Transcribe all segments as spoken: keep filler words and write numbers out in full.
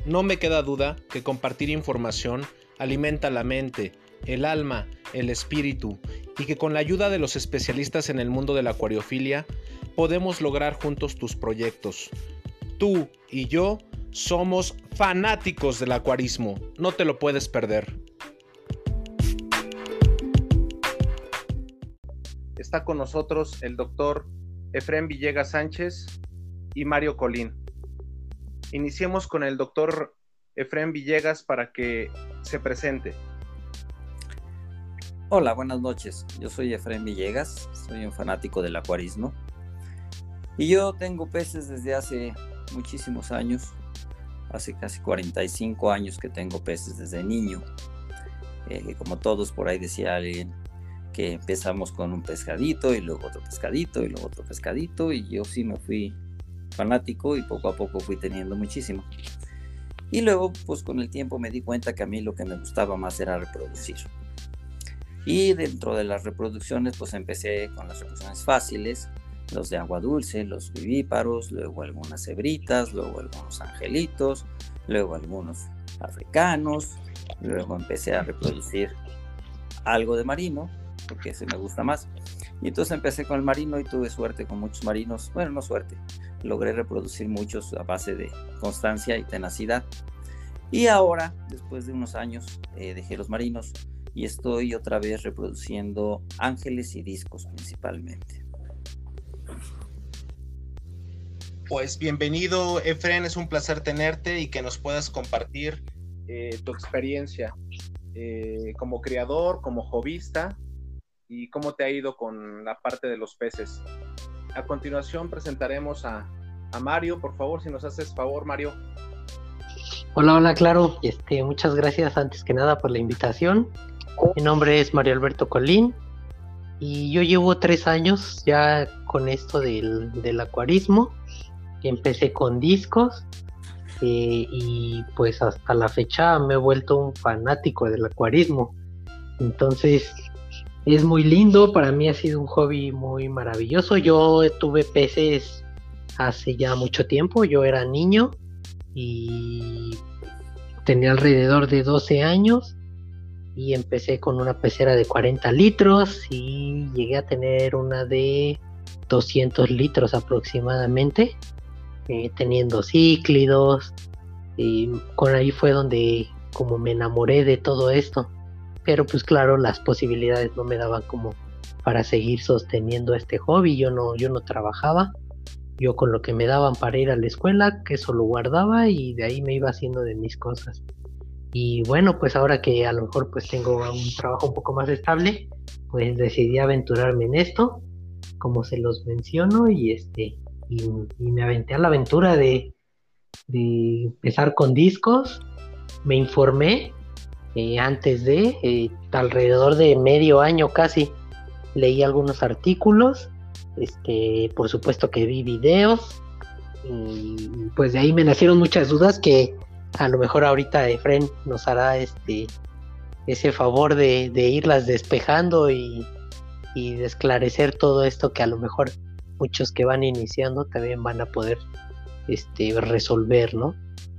No me queda duda que compartir información alimenta la mente, el alma, el espíritu, y que con la ayuda de los especialistas en el mundo de la acuariofilia podemos lograr juntos tus proyectos. Tú y yo somos fanáticos del acuarismo, no te lo puedes perder. Está con nosotros el doctor Efrén Villegas Sánchez y Mario Colín. Iniciemos con el doctor Efrén Villegas para que se presente. Hola, buenas noches. Yo soy Efrén Villegas, soy un fanático del acuarismo y yo tengo peces desde hace muchísimos años, hace casi cuarenta y cinco años que tengo peces desde niño. Eh, como todos, por ahí decía alguien que empezamos con un pescadito y luego otro pescadito y luego otro pescadito, y yo sí me fui fanático y poco a poco fui teniendo muchísimo. Y luego, pues con el tiempo me di cuenta que a mí lo que me gustaba más era reproducir. Y dentro de las reproducciones, pues empecé con las reproducciones fáciles, los de agua dulce, los vivíparos, luego algunas cebritas, luego algunos angelitos, luego algunos africanos, luego empecé a reproducir algo de marino, porque ese me gusta más. Y entonces empecé con el marino y tuve suerte con muchos marinos. Bueno, no suerte, logré reproducir muchos a base de constancia y tenacidad. Y ahora, después de unos años, eh, dejé los marinos y estoy otra vez reproduciendo ángeles y discos principalmente. Pues bienvenido, Efrén, es un placer tenerte y que nos puedas compartir eh, tu experiencia eh, como criador, como hobbyista, y cómo te ha ido con la parte de los peces. A continuación presentaremos a, a Mario. Por favor, si nos haces favor, Mario. Hola, hola, claro. Este, muchas gracias antes que nada por la invitación. Mi nombre es Mario Alberto Colín y yo llevo tres años ya con esto del, del acuarismo. Empecé con discos eh, y pues hasta la fecha me he vuelto un fanático del acuarismo. Entonces es muy lindo, para mí ha sido un hobby muy maravilloso. Yo tuve peces hace ya mucho tiempo, yo era niño y tenía alrededor de doce años y empecé con una pecera de cuarenta litros y llegué a tener una de doscientos litros aproximadamente, eh, teniendo cíclidos, y con ahí fue donde como me enamoré de todo esto. Pero pues claro, las posibilidades no me daban como para seguir sosteniendo este hobby. Yo no, yo no trabajaba. Yo con lo que me daban para ir a la escuela, que eso lo guardaba y de ahí me iba haciendo de mis cosas. Y bueno, pues ahora que a lo mejor pues tengo un trabajo un poco más estable, pues decidí aventurarme en esto, como se los menciono, y este y, y me aventé a la aventura de, de empezar con discos. Me informé. Eh, antes de, eh, alrededor de medio año casi, leí algunos artículos, este, por supuesto que vi videos, y pues de ahí me nacieron muchas dudas que a lo mejor ahorita Efrén nos hará este, ese favor de, de irlas despejando y, y de esclarecer todo esto que a lo mejor muchos que van iniciando también van a poder este, resolver, ¿no?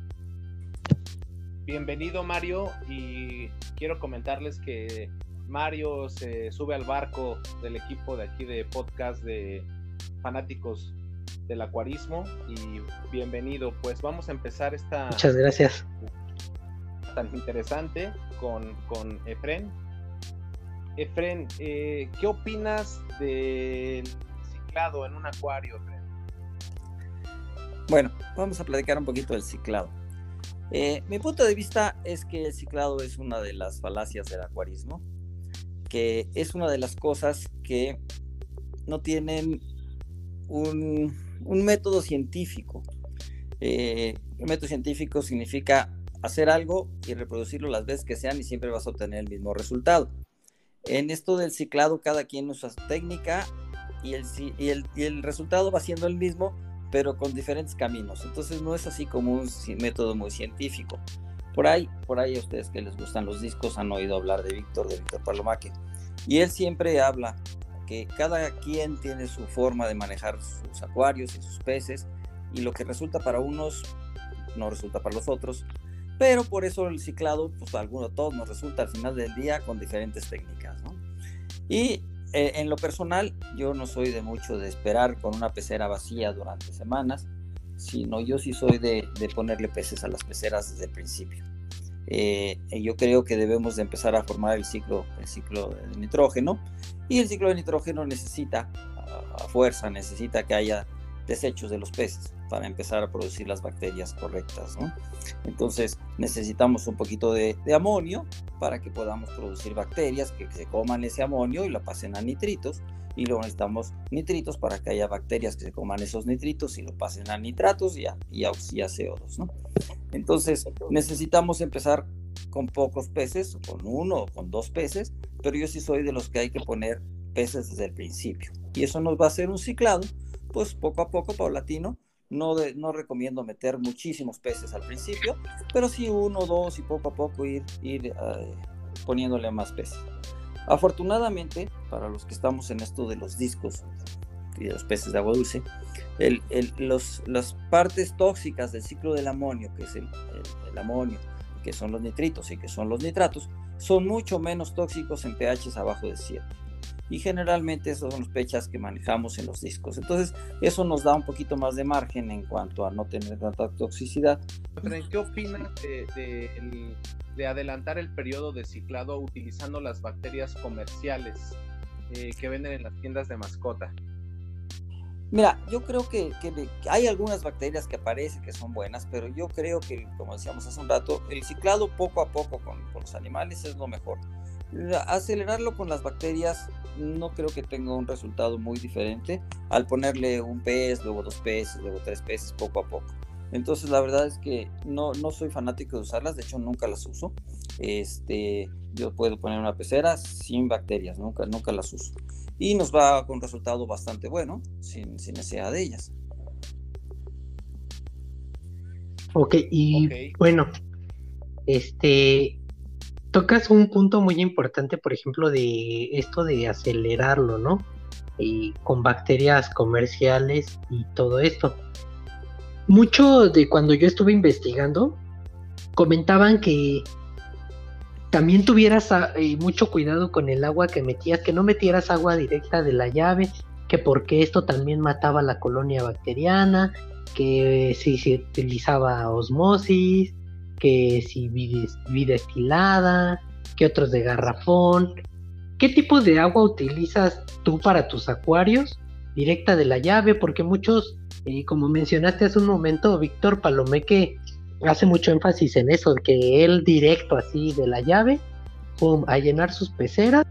Bienvenido, Mario, y quiero comentarles que Mario se sube al barco del equipo de aquí de podcast de fanáticos del acuarismo, y bienvenido. Pues vamos a empezar esta... Muchas gracias. Tan interesante con, con Efrén. Efrén, eh, ¿qué opinas del ciclado en un acuario, Efrén? Bueno, vamos a platicar un poquito del ciclado. Eh, mi punto de vista es que el ciclado es una de las falacias del acuarismo, que es una de las cosas que no tienen un, un método científico. Eh, un método científico significa hacer algo y reproducirlo las veces que sean y siempre vas a obtener el mismo resultado. En esto del ciclado, cada quien usa su técnica y el, y el, y el resultado va siendo el mismo, pero con diferentes caminos. Entonces no es así como un método muy científico. Por ahí, por ahí a ustedes que les gustan los discos han oído hablar de Víctor, de Víctor Palomaque. Y él siempre habla que cada quien tiene su forma de manejar sus acuarios y sus peces, y lo que resulta para unos no resulta para los otros, pero por eso el ciclado, pues a algunos, a todos nos resulta al final del día con diferentes técnicas, ¿no? Y eh, en lo personal, yo no soy de mucho de esperar con una pecera vacía durante semanas, sino yo sí soy de, de ponerle peces a las peceras desde el principio. Eh, yo creo que debemos de empezar a formar el ciclo, el ciclo de nitrógeno, y el ciclo de nitrógeno necesita, a, a fuerza, necesita que haya desechos de los peces para empezar a producir las bacterias correctas, ¿no? Entonces necesitamos un poquito de, de amonio para que podamos producir bacterias que, que se coman ese amonio y lo pasen a nitritos, y luego necesitamos nitritos para que haya bacterias que se coman esos nitritos y lo pasen a nitratos y a, y a, y a C O dos, ¿no? Entonces necesitamos empezar con pocos peces, con uno o con dos peces, pero yo sí soy de los que hay que poner peces desde el principio, y eso nos va a hacer un ciclado, pues poco a poco, paulatino. No, de, no recomiendo meter muchísimos peces al principio, pero sí uno, dos, y poco a poco ir, ir uh, poniéndole más peces. Afortunadamente, para los que estamos en esto de los discos y de los peces de agua dulce, el, el, los, las partes tóxicas del ciclo del amonio, que es el, el, el amonio, que son los nitritos y que son los nitratos, son mucho menos tóxicos en pHs abajo de siete. Y generalmente esos son los pHs que manejamos en los discos. Entonces, eso nos da un poquito más de margen en cuanto a no tener tanta toxicidad. ¿Qué opinas de, de, de adelantar el periodo de ciclado utilizando las bacterias comerciales eh, que venden en las tiendas de mascota? Mira, yo creo que, que, que hay algunas bacterias que aparecen que son buenas, pero yo creo que, como decíamos hace un rato, el ciclado poco a poco con, con los animales es lo mejor. Acelerarlo con las bacterias no creo que tenga un resultado muy diferente al ponerle un pez, luego dos peces, luego tres peces poco a poco. Entonces la verdad es que no, no soy fanático de usarlas, de hecho nunca las uso. Este, yo puedo poner una pecera sin bacterias, nunca, nunca las uso. Y nos va con un resultado bastante bueno, sin, sin necesidad de ellas. Ok, y okay. Bueno, este... tocas un punto muy importante, por ejemplo, de esto de acelerarlo, ¿no? Y con bacterias comerciales y todo esto. Mucho de cuando yo estuve investigando, comentaban que también tuvieras eh, mucho cuidado con el agua que metías, que no metieras agua directa de la llave, que porque esto también mataba la colonia bacteriana, que si se utilizaba osmosis, que si vida estilada, que otros de garrafón. ¿Qué tipo de agua utilizas tú para tus acuarios? Directa de la llave, porque muchos, eh, como mencionaste hace un momento, Víctor Palomeque hace mucho énfasis en eso, que él directo así de la llave, pum, a llenar sus peceras.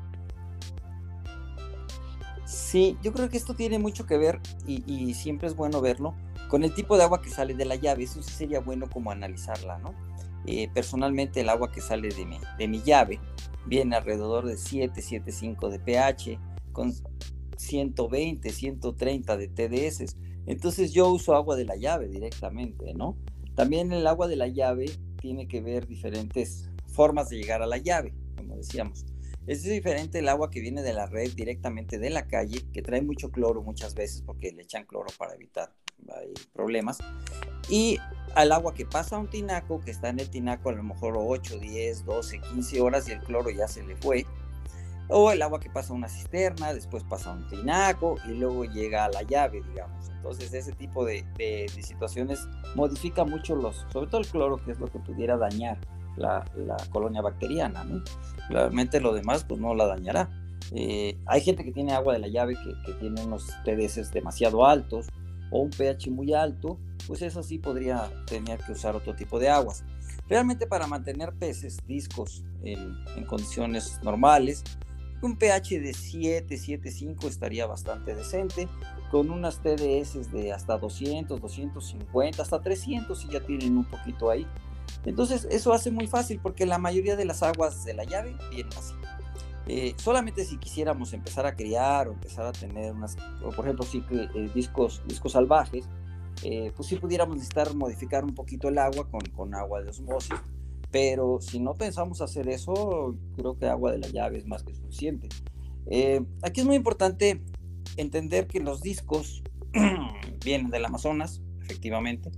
Sí, yo creo que esto tiene mucho que ver, y, y siempre es bueno verlo, con el tipo de agua que sale de la llave. Eso sí sería bueno como analizarla, ¿no? Eh, personalmente el agua que sale de mi, de mi llave viene alrededor de siete, siete punto cinco de pH, con ciento veinte, ciento treinta de T D S. Entonces yo uso agua de la llave directamente, ¿no? También el agua de la llave tiene que ver diferentes formas de llegar a la llave, como decíamos. Es diferente el agua que viene de la red directamente de la calle, que trae mucho cloro muchas veces porque le echan cloro para evitar hay problemas, y al agua que pasa a un tinaco, que está en el tinaco a lo mejor ocho, diez, doce, quince horas y el cloro ya se le fue, o el agua que pasa a una cisterna, después pasa a un tinaco y luego llega a la llave, digamos. Entonces ese tipo de, de, de situaciones modifica mucho los, sobre todo el cloro, que es lo que pudiera dañar la, la colonia bacteriana, ¿no? Realmente lo demás pues no la dañará. Eh, hay gente que tiene agua de la llave que, que tiene unos T D S demasiado altos o un pH muy alto, pues eso sí podría tener que usar otro tipo de aguas. Realmente para mantener peces, discos en, en condiciones normales, un pH de siete, siete punto cinco estaría bastante decente, con unas T D S de hasta doscientos, doscientos cincuenta, hasta trescientos si ya tienen un poquito ahí. Entonces eso hace muy fácil porque la mayoría de las aguas de la llave vienen así. Eh, solamente si quisiéramos empezar a criar o empezar a tener unas, o por ejemplo sí, eh, discos, discos salvajes, eh, pues sí pudiéramos necesitar modificar un poquito el agua con, con agua de osmosis, pero si no pensamos hacer eso, creo que agua de la llave es más que suficiente. Eh, aquí es muy importante entender que los discos vienen del Amazonas, efectivamente,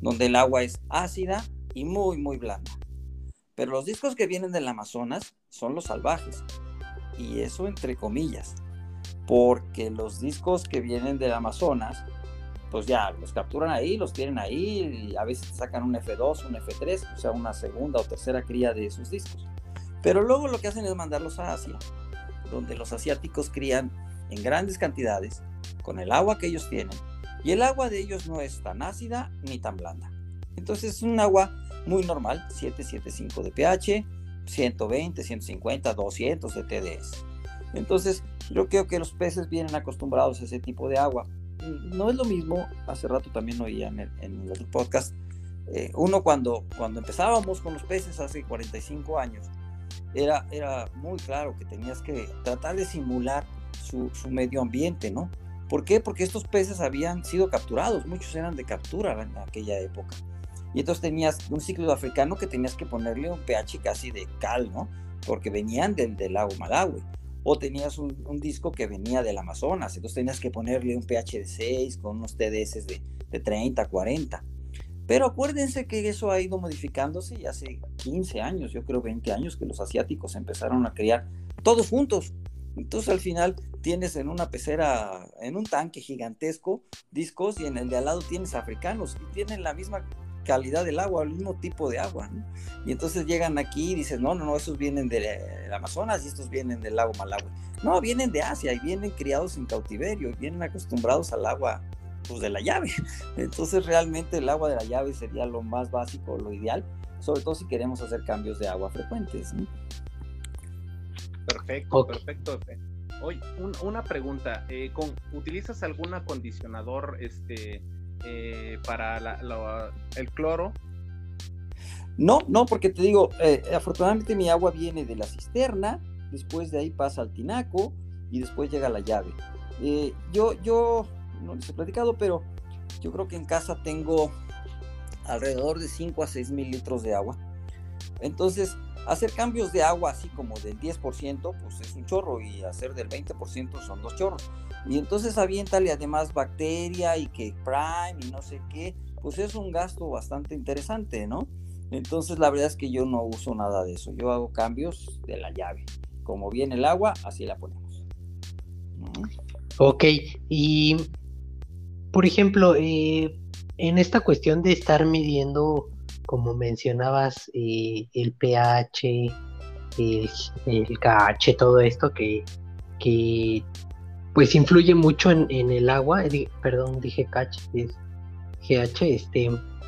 donde el agua es ácida y muy, muy blanda. Pero los discos que vienen del Amazonas son los salvajes, y eso entre comillas, porque los discos que vienen del Amazonas, pues ya los capturan ahí, los tienen ahí, y a veces sacan un efe dos, un efe tres, o sea, una segunda o tercera cría de esos discos. Pero luego lo que hacen es mandarlos a Asia, donde los asiáticos crían en grandes cantidades, con el agua que ellos tienen, y el agua de ellos no es tan ácida ni tan blanda. Entonces es un agua muy normal, siete, siete punto cinco de pH, ciento veinte, ciento cincuenta, doscientos de T D S. Entonces yo creo que los peces vienen acostumbrados a ese tipo de agua. No es lo mismo, hace rato también oía en el, en el podcast, eh, uno cuando, cuando empezábamos con los peces hace cuarenta y cinco años, era, era muy claro que tenías que tratar de simular su, su medio ambiente, ¿no? ¿Por qué? Porque estos peces habían sido capturados, muchos eran de captura en aquella época. Y entonces tenías un cíclido africano que tenías que ponerle un pH casi de cal, ¿no? Porque venían del, del lago Malawi. O tenías un, un disco que venía del Amazonas, entonces tenías que ponerle un pH de seis con unos T D S de, de treinta, cuarenta. Pero acuérdense que eso ha ido modificándose y hace quince años, yo creo veinte años, que los asiáticos empezaron a criar todos juntos. Entonces al final tienes en una pecera, en un tanque gigantesco, discos, y en el de al lado tienes africanos y tienen la misma calidad del agua, el mismo tipo de agua, ¿no? Y entonces llegan aquí y dices, no, no, no, esos vienen del Amazonas y estos vienen del lago Malawi. No, vienen de Asia y vienen criados en cautiverio y vienen acostumbrados al agua, pues, de la llave. Entonces realmente el agua de la llave sería lo más básico, lo ideal, sobre todo si queremos hacer cambios de agua frecuentes, ¿no? Perfecto, okay. perfecto. Oye, un, una pregunta, eh, con, ¿utilizas algún acondicionador este Eh, para la, la, el cloro? No, no, porque te digo, eh, afortunadamente mi agua viene de la cisterna, después de ahí pasa al tinaco y después llega a la llave. Eh, yo, yo, no les he platicado, pero yo creo que en casa tengo alrededor de cinco a seis mil litros de agua. Entonces, hacer cambios de agua así como del diez por ciento, pues es un chorro, y hacer del veinte por ciento son dos chorros. Y entonces aviéntale además bacteria y que prime y no sé qué, pues es un gasto bastante interesante, ¿no? Entonces la verdad es que yo no uso nada de eso, yo hago cambios de la llave. Como viene el agua, así la ponemos. ¿No? Ok, y por ejemplo, eh, en esta cuestión de estar midiendo, como mencionabas, eh, el pH, el, el pH, todo esto que, que pues influye mucho en, en el agua, eh, perdón, dije pH, es G H, este,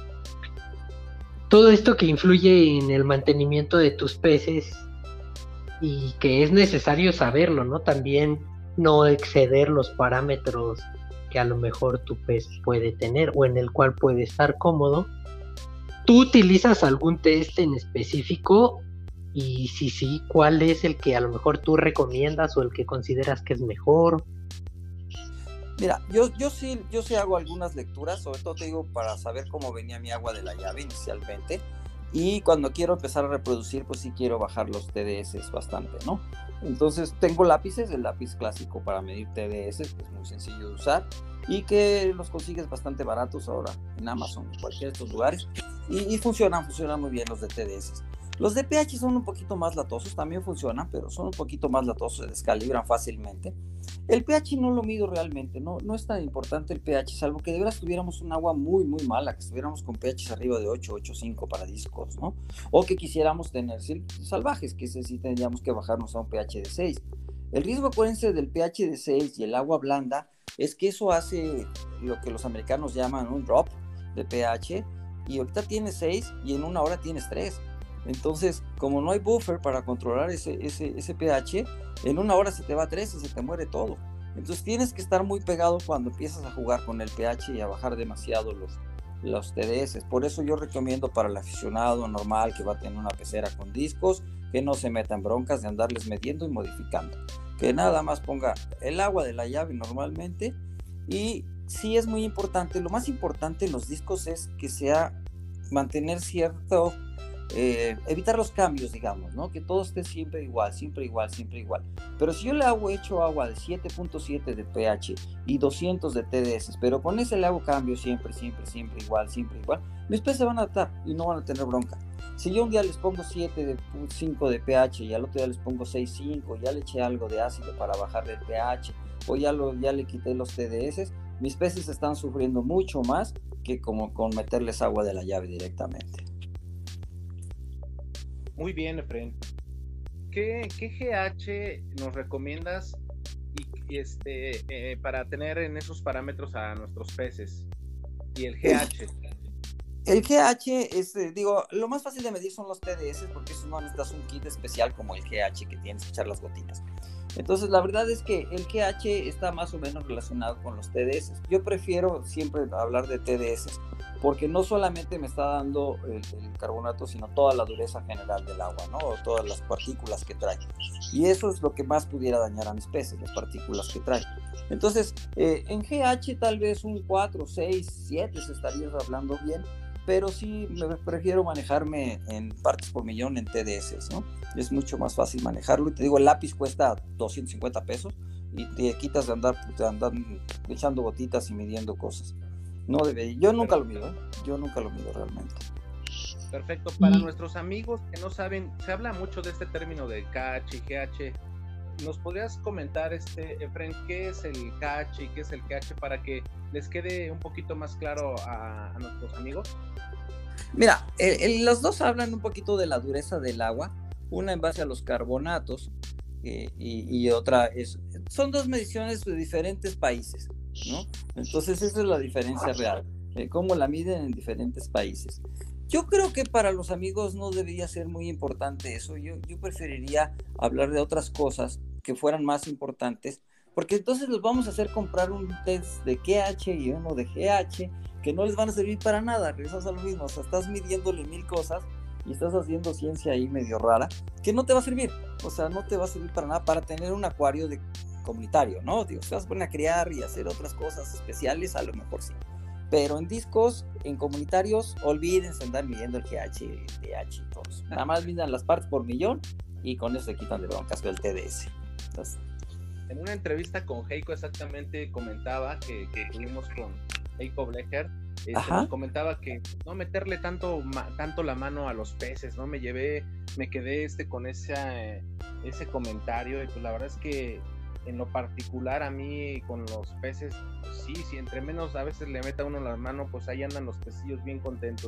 todo esto que influye en el mantenimiento de tus peces y que es necesario saberlo, ¿no? También no exceder los parámetros que a lo mejor tu pez puede tener o en el cual puede estar cómodo. ¿Tú utilizas algún test en específico? Y si sí, ¿cuál es el que a lo mejor tú recomiendas o el que consideras que es mejor? Mira, yo, yo sí, yo sí hago algunas lecturas, sobre todo te digo para saber cómo venía mi agua de la llave inicialmente, y cuando quiero empezar a reproducir, pues sí quiero bajar los T D S bastante, ¿no? Entonces tengo lápices, el lápiz clásico para medir T D S, que es muy sencillo de usar, y que los consigues bastante baratos ahora en Amazon, en cualquiera de estos lugares, y, y funcionan, funcionan muy bien los de T D S. Los de pH son un poquito más latosos, también funcionan, pero son un poquito más latosos, se descalibran fácilmente. El pH no lo mido realmente, no, no es tan importante el pH, salvo que de veras tuviéramos un agua muy, muy mala, que estuviéramos con pH arriba de ocho, ocho punto cinco para discos, ¿no? O que quisiéramos tener salvajes, que ese sí tendríamos que bajarnos a un pH de seis. El riesgo, acuérdense, del pH de seis y el agua blanda, es que eso hace lo que los americanos llaman un drop de pH, y ahorita tienes seis y en una hora tienes tres. Entonces, como no hay buffer para controlar ese, ese, ese pH, en una hora se te va a tres y se te muere todo. Entonces tienes que estar muy pegado cuando empiezas a jugar con el pH y a bajar demasiado los, los T D S. Por eso yo recomiendo para el aficionado normal que va a tener una pecera con discos, que no se meta en broncas de andarles metiendo y modificando. Que nada más ponga el agua de la llave normalmente. Y sí es muy importante, lo más importante en los discos es que sea mantener cierto eh, evitar los cambios, digamos, ¿no? Que todo esté siempre igual, siempre igual, siempre igual. Pero si yo le hago hecho agua de siete punto siete de pH y doscientos de T D S, pero con ese le hago cambio siempre, siempre, siempre igual, siempre igual, mis peces se van a adaptar y no van a tener bronca. Si yo un día les pongo siete punto cinco de pH y al otro día les pongo seis punto cinco, ya le eché algo de ácido para bajarle el pH, o ya, lo, ya le quité los T D S, mis peces están sufriendo mucho más que como con meterles agua de la llave directamente. Muy bien, Efren. ¿Qué, qué G H nos recomiendas y, y este, eh, para tener en esos parámetros a nuestros peces? Y el G H. El G H es, eh, digo, lo más fácil de medir son los T D S, porque eso no necesitas un kit especial como el G H que tienes que echar las gotitas. Entonces la verdad es que el G H está más o menos relacionado con los T D S. Yo prefiero siempre hablar de T D S porque no solamente me está dando el, el carbonato, sino toda la dureza general del agua, ¿no? O todas las partículas que trae. Y eso es lo que más pudiera dañar a mis peces, las partículas que trae. Entonces, eh, en G H tal vez un cuatro, seis, siete se estaría hablando bien, pero sí me prefiero manejarme en partes por millón en T D S, ¿no? Es mucho más fácil manejarlo. Y te digo, el lápiz cuesta doscientos cincuenta pesos y te quitas de andar, de andar echando gotitas y midiendo cosas. No debe, yo nunca lo mido, ¿eh? Yo nunca lo mido realmente. Perfecto. Para nuestros amigos que no saben, se habla mucho de este término de K H y G H. ¿Nos podrías comentar, este, Efren, qué es el K H y qué es el G H para que les quede un poquito más claro a, a nuestros amigos? Mira, el, el, los dos hablan un poquito de la dureza del agua, una en base a los carbonatos eh, y, y otra es, son dos mediciones de diferentes países, ¿no? Entonces esa es la diferencia real, eh, cómo la miden en diferentes países. Yo creo que para los amigos no debería ser muy importante eso. Yo, yo preferiría hablar de otras cosas que fueran más importantes, porque entonces les vamos a hacer comprar un test de K H y uno de G H que no les van a servir para nada. Regresas a lo mismo, o sea, estás midiéndole mil cosas y estás haciendo ciencia ahí medio rara que no te va a servir, o sea, no te va a servir para nada para tener un acuario de comunitario, ¿no? Digo, si vas a poner a criar y hacer otras cosas especiales, a lo mejor sí. Pero en discos, en comunitarios, olvídense andar midiendo el G H, el D H y todo eso. Nada más midan las partes por millón y con eso se quitan de broncas con el T D S. Entonces, en una entrevista con Heiko exactamente comentaba que, que tuvimos con Heiko Blecher, este, nos comentaba que no meterle tanto, ma, tanto la mano a los peces, ¿no? Me llevé, me quedé este con ese, ese comentario y pues la verdad es que en lo particular a mí con los peces, pues sí, si entre menos a veces le meta uno la mano, pues ahí andan los pecillos bien contentos.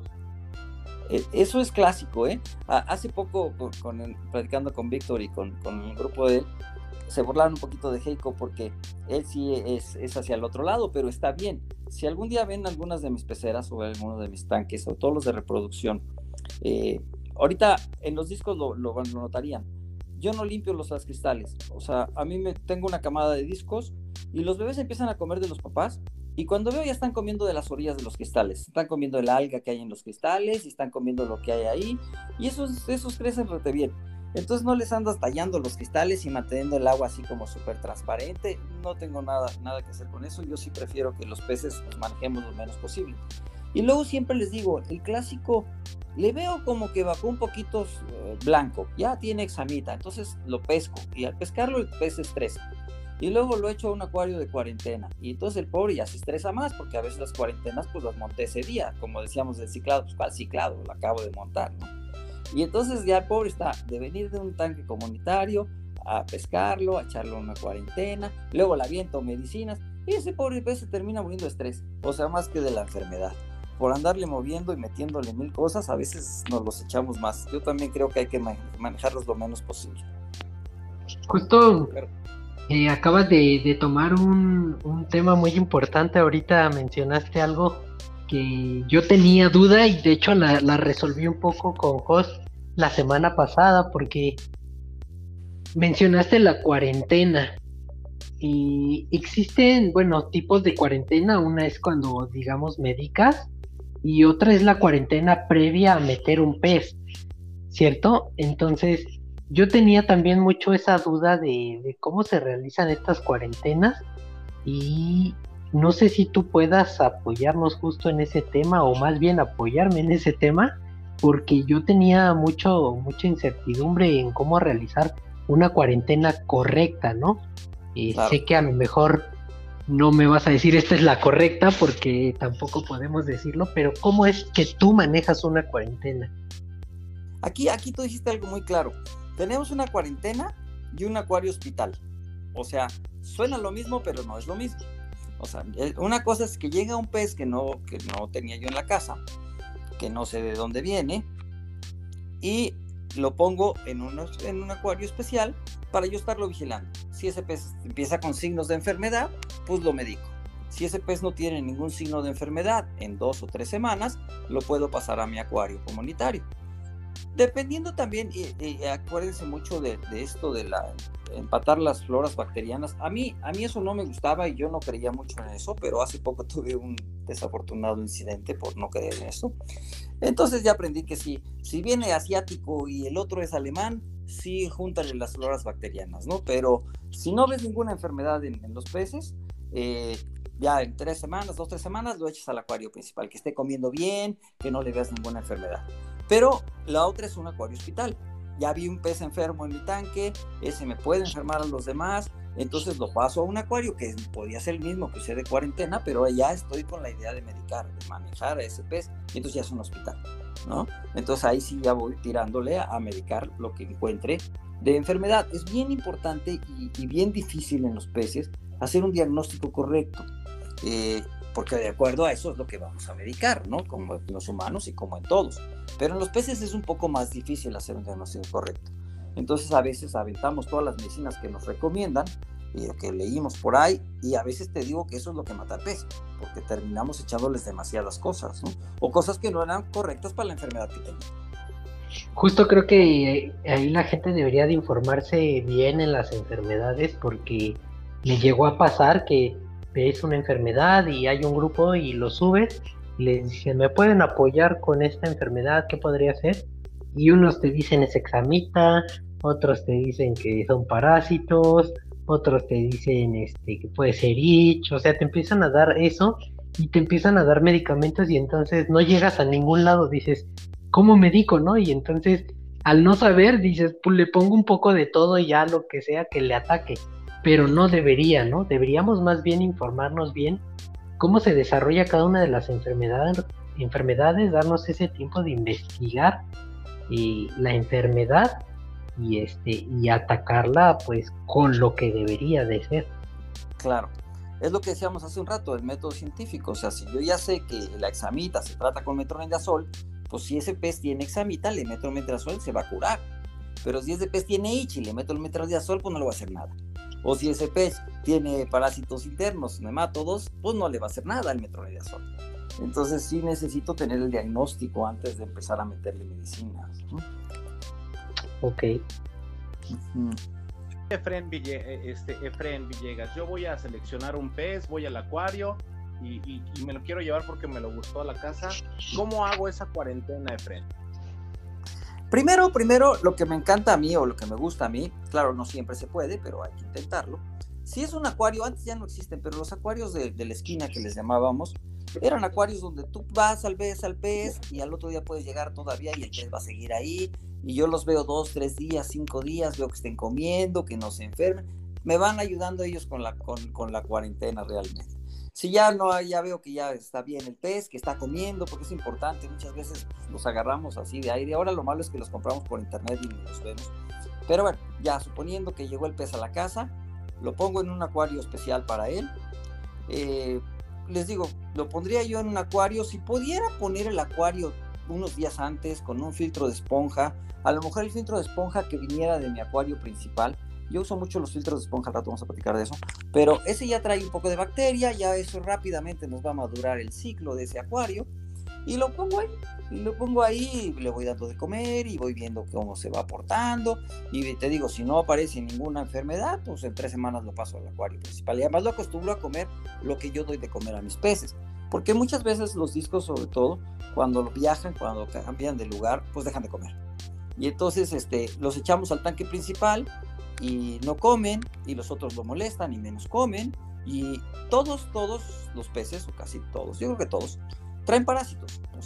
Eso es clásico, ¿eh? Hace poco, con el, platicando con Víctor y con, con el grupo de él, se burlaron un poquito de Heiko porque él sí es, es hacia el otro lado, pero está bien. Si algún día ven algunas de mis peceras o algunos de mis tanques o todos los de reproducción, eh, ahorita en los discos lo, lo, lo notarían. Yo no limpio los cristales, o sea, a mí me tengo una camada de discos y los bebés empiezan a comer de los papás y cuando veo ya están comiendo de las orillas de los cristales, están comiendo el alga que hay en los cristales y están comiendo lo que hay ahí y esos, esos crecen rete bien. Entonces no les andas tallando los cristales y manteniendo el agua así como súper transparente, no tengo nada, nada que hacer con eso, yo sí prefiero que los peces los manejemos lo menos posible. Y luego siempre les digo, el clásico le veo como que bajó un poquito eh, blanco, ya tiene examita, entonces lo pesco y al pescarlo el pez se estresa y luego lo echo a un acuario de cuarentena y entonces el pobre ya se estresa más porque a veces las cuarentenas pues las monté ese día, como decíamos del ciclado, pues cuál ciclado, lo acabo de montar, ¿no? Y entonces ya el pobre está de venir de un tanque comunitario a pescarlo, a echarlo a una cuarentena, luego le aviento medicinas y ese pobre pez se termina muriendo de estrés, o sea, más que de la enfermedad. Por andarle moviendo y metiéndole mil cosas, a veces nos los echamos más. Yo también creo que hay que manejarlos lo menos posible. Justo eh, acabas de, de tomar un, un tema muy importante. Ahorita mencionaste algo que yo tenía duda y de hecho la, la resolví un poco con Jos la semana pasada porque mencionaste la cuarentena. Y existen, bueno, tipos de cuarentena. Una es cuando, digamos, medicas y otra es la cuarentena previa a meter un pez, ¿cierto? Entonces, yo tenía también mucho esa duda de, de cómo se realizan estas cuarentenas y no sé si tú puedas apoyarnos justo en ese tema o más bien apoyarme en ese tema porque yo tenía mucho, mucha incertidumbre en cómo realizar una cuarentena correcta, ¿no? Eh, Claro. Sé que a lo mejor no me vas a decir esta es la correcta porque tampoco podemos decirlo, pero ¿cómo es que tú manejas una cuarentena? Aquí, aquí tú dijiste algo muy claro. Tenemos una cuarentena y un acuario hospital. O sea, suena lo mismo, pero no es lo mismo. O sea, una cosa es que llega un pez que no, que no tenía yo en la casa, que no sé de dónde viene, y lo pongo en, unos, en un acuario especial para yo estarlo vigilando. Si ese pez empieza con signos de enfermedad, pues lo medico. Si ese pez no tiene ningún signo de enfermedad, en dos o tres semanas lo puedo pasar a mi acuario comunitario. Dependiendo también, y, y acuérdense mucho de, de esto de la, empatar las floras bacterianas. A mí, a mí eso no me gustaba y yo no creía mucho en eso, pero hace poco tuve un desafortunado incidente por no creer en eso. Entonces ya aprendí que si, si viene asiático y el otro es alemán, sí júntale las floras bacterianas, ¿no? Pero si no ves ninguna enfermedad en, en los peces, eh, ya en tres semanas, dos, tres semanas, lo echas al acuario principal, que esté comiendo bien, que no le veas ninguna enfermedad. Pero la otra es un acuario hospital. Ya vi un pez enfermo en mi tanque, ese me puede enfermar a los demás, entonces lo paso a un acuario que podría ser el mismo que usé de cuarentena, pero ya estoy con la idea de medicar, de manejar a ese pez, y entonces ya es un hospital, ¿no? Entonces ahí sí ya voy tirándole a, a medicar lo que encuentre de enfermedad. Es bien importante y, y bien difícil en los peces hacer un diagnóstico correcto, eh, porque de acuerdo a eso es lo que vamos a medicar, ¿no? Como en los humanos y como en todos. Pero en los peces es un poco más difícil hacer un diagnóstico correcto. Entonces a veces aventamos todas las medicinas que nos recomiendan, eh, que leímos por ahí, y a veces te digo que eso es lo que mata al pez, porque terminamos echándoles demasiadas cosas, ¿no? O cosas que no eran correctas para la enfermedad que tenían. Justo creo que ahí la gente debería de informarse bien en las enfermedades, porque me llegó a pasar que ves una enfermedad y hay un grupo y lo subes y les dicen, ¿me pueden apoyar con esta enfermedad? ¿Qué podría ser? Y unos te dicen es hexamita, otros te dicen que son parásitos, otros te dicen este que puede ser ich, o sea, te empiezan a dar eso y te empiezan a dar medicamentos y entonces no llegas a ningún lado, dices, ¿cómo medico, no? Y entonces, al no saber, dices, pues le pongo un poco de todo y ya lo que sea que le ataque, pero no debería, ¿no? Deberíamos más bien informarnos bien cómo se desarrolla cada una de las enfermedades, enfermedades, darnos ese tiempo de investigar y la enfermedad y este y atacarla pues con lo que debería de ser. Claro, es lo que decíamos hace un rato, el método científico. O sea, si yo ya sé que la hexamita se trata con metronidazol, pues si ese pez tiene hexamita, le meto el metronidazol, se va a curar. Pero si ese pez tiene ich y le meto el metronidazol, pues no le va a hacer nada. O si ese pez tiene parásitos internos, nematodos, pues no le va a hacer nada el metronidazol. Entonces sí necesito tener el diagnóstico antes de empezar a meterle medicinas, ¿no? Ok. Uh-huh. Efren, Ville, este, Efren Villegas, yo voy a seleccionar un pez, voy al acuario y, y, y me lo quiero llevar porque me lo gustó a la casa. ¿Cómo hago esa cuarentena, Efren? Primero, primero, lo que me encanta a mí o lo que me gusta a mí, claro, no siempre se puede, pero hay que intentarlo. Si es un acuario, antes ya no existen, pero los acuarios de, de la esquina que les llamábamos, eran acuarios donde tú vas al pez, al pez, y al otro día puedes llegar todavía y el pez va a seguir ahí, y yo los veo dos, tres días, cinco días, veo que estén comiendo, que no se enfermen, me van ayudando ellos con la, con, con la cuarentena realmente. Si ya no, ya veo que ya está bien el pez, que está comiendo, porque es importante, muchas veces los agarramos así de aire. Ahora lo malo es que los compramos por internet y no los vemos. Pero bueno, ya suponiendo que llegó el pez a la casa, lo pongo en un acuario especial para él. Eh, les digo, lo pondría yo en un acuario, si pudiera poner el acuario unos días antes con un filtro de esponja, a lo mejor el filtro de esponja que viniera de mi acuario principal. Yo uso mucho los filtros de esponja, al rato vamos a platicar de eso, pero ese ya trae un poco de bacteria, ya eso rápidamente nos va a madurar el ciclo de ese acuario, y lo pongo ahí, y lo pongo ahí, y le voy dando de comer, y voy viendo cómo se va aportando, y te digo, si no aparece ninguna enfermedad, pues en tres semanas lo paso al acuario principal, y además lo acostumbro a comer lo que yo doy de comer a mis peces, porque muchas veces los discos, sobre todo, cuando viajan, cuando cambian de lugar, pues dejan de comer, y entonces este, los echamos al tanque principal, y no comen, y los otros lo molestan y menos comen, y todos, todos los peces, o casi todos, yo creo que todos, traen parásitos, o sea,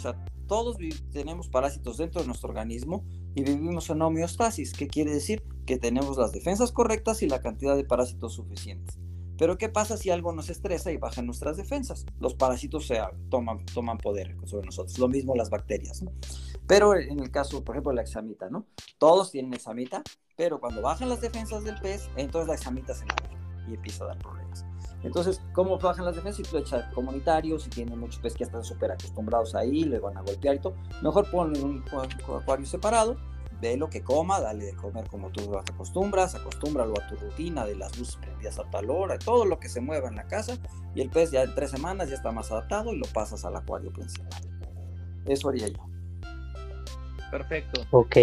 todos tenemos parásitos dentro de nuestro organismo y vivimos en homeostasis. ¿Qué quiere decir? Que tenemos las defensas correctas y la cantidad de parásitos suficientes. Pero ¿qué pasa si algo nos estresa y bajan nuestras defensas? Los parásitos se toman, toman poder sobre nosotros. Lo mismo las bacterias, ¿no? Pero en el caso, por ejemplo, de la examita, ¿no? Todos tienen examita, pero cuando bajan las defensas del pez, entonces la examita se mueve y empieza a dar problemas. Entonces, ¿cómo bajan las defensas? Si tú echas comunitarios, si tienen muchos peces que están súper acostumbrados ahí, le van a golpear y todo, mejor ponle un acuario separado, ve lo que coma, dale de comer como tú te acostumbras, acostúmbralo a tu rutina de las luces prendidas a tal hora, todo lo que se mueva en la casa, y el pez ya en tres semanas ya está más adaptado y lo pasas al acuario principal. Eso haría yo. Perfecto. Ok.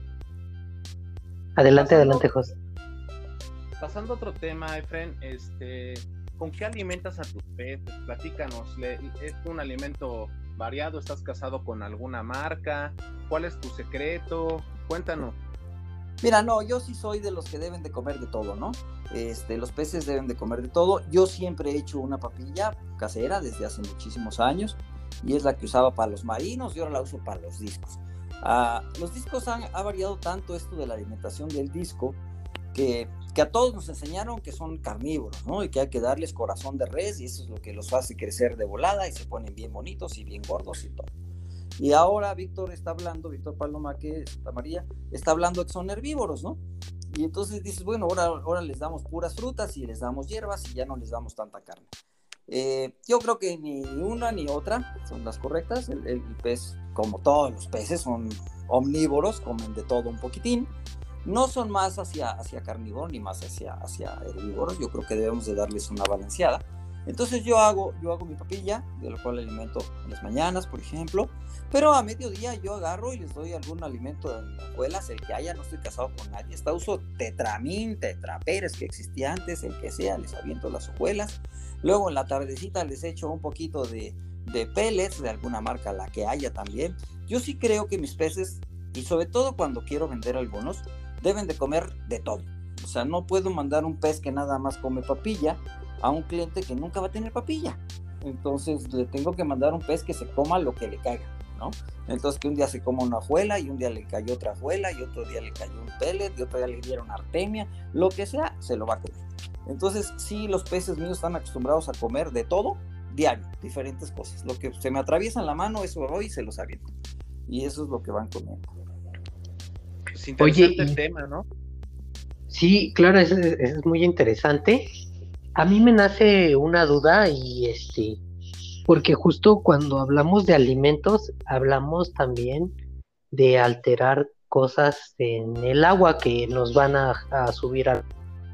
Adelante, Pasando, adelante, José. Pasando a otro tema, Efren, este, ¿con qué alimentas a tus peces? Platícanos, ¿le, ¿es un alimento variado? ¿Estás casado con alguna marca? ¿Cuál es tu secreto? Cuéntanos. Mira, no, yo sí soy de los que deben de comer de todo, ¿no? Este, los peces deben de comer de todo. Yo siempre he hecho una papilla casera desde hace muchísimos años y es la que usaba para los marinos y ahora la uso para los discos. Uh, los discos han ha variado tanto esto de la alimentación del disco que, que a todos nos enseñaron que son carnívoros, ¿no? Y que hay que darles corazón de res y eso es lo que los hace crecer de volada y se ponen bien bonitos y bien gordos y todo. Y ahora Víctor está hablando, Víctor Palomaque, Santa María, está hablando que son herbívoros, ¿no? Y entonces dices, bueno, ahora, ahora les damos puras frutas y les damos hierbas y ya no les damos tanta carne. Eh, yo creo que ni una ni otra son las correctas. El, el pez, como todos los peces, son omnívoros, comen de todo un poquitín. No son más hacia, hacia carnívoros ni más hacia, hacia herbívoros. Yo creo que debemos de darles una balanceada. Entonces yo hago, yo hago mi papilla, de la cual alimento en las mañanas, por ejemplo, pero a mediodía yo agarro y les doy algún alimento en hojuelas, el que haya, no estoy casado con nadie, hasta uso tetramín, tetraperes que existía antes, el que sea, les aviento las hojuelas, luego en la tardecita les echo un poquito de, de pellets, de alguna marca, la que haya también. Yo sí creo que mis peces, y sobre todo cuando quiero vender algunos, deben de comer de todo. O sea, no puedo mandar un pez que nada más come papilla a un cliente que nunca va a tener papilla. Entonces le tengo que mandar un pez que se coma lo que le caiga, ¿no? Entonces que un día se coma una hojuela y un día le cayó otra hojuela y otro día le cayó un pellet y otro día le dieron artemia, lo que sea, se lo va a comer. Entonces sí, los peces míos están acostumbrados a comer de todo, diario, diferentes cosas. Lo que se me atraviesa en la mano, eso voy y se los aviento. Y eso es lo que van comiendo. Es interesante. Oye, el y... tema, ¿no? Sí, claro, es, es muy interesante. A mí me nace una duda y este, porque justo cuando hablamos de alimentos, hablamos también de alterar cosas en el agua que nos van a, a subir a